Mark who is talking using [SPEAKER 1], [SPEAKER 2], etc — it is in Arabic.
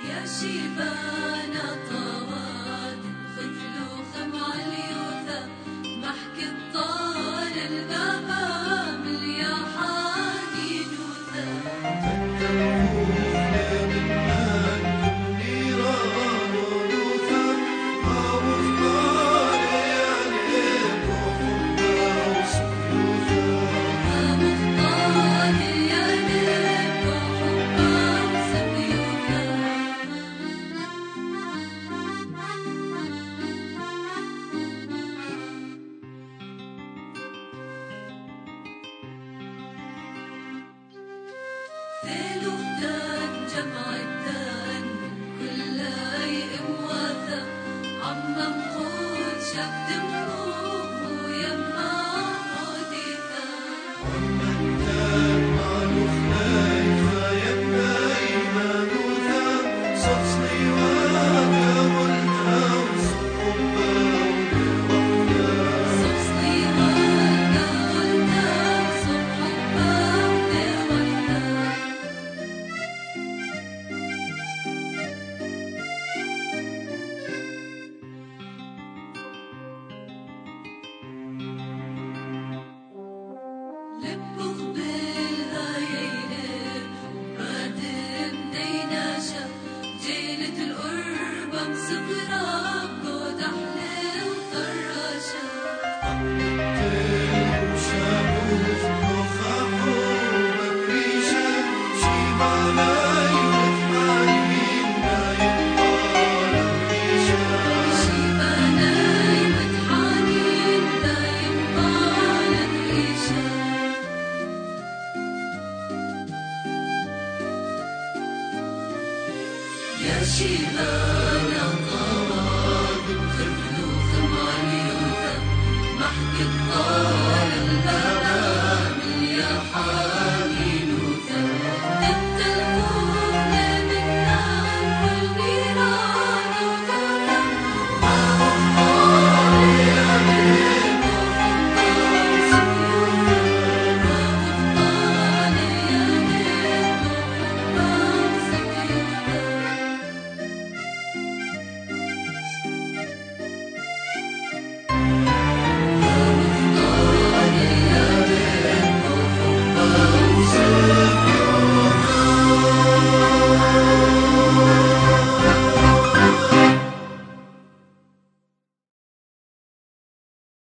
[SPEAKER 1] يا شيبان طواد ختلوخ مع اليوثا محك الطال البابا مليا حاني نوثا ثلثان جمع الثان كل يئم واثا عم مقود شد مخوخ ويما حديثا
[SPEAKER 2] عم الثان معلوخ نايفا يمناي مانوثا صفصلي واقا قلتا وصحبا ودوقتا
[SPEAKER 1] صفصلي واقا قلتا وصحبا ودوقتا لبخ بالها يلب بادم ديناشا جيلة القربة مسكرة بقود أحلى وطراشة
[SPEAKER 2] عمتين وشاموث وخاحو وبريشة شيباناي وثمانين نايم طال الريشة
[SPEAKER 1] شيباناي متحانين دايم طال الريشة يا شيبان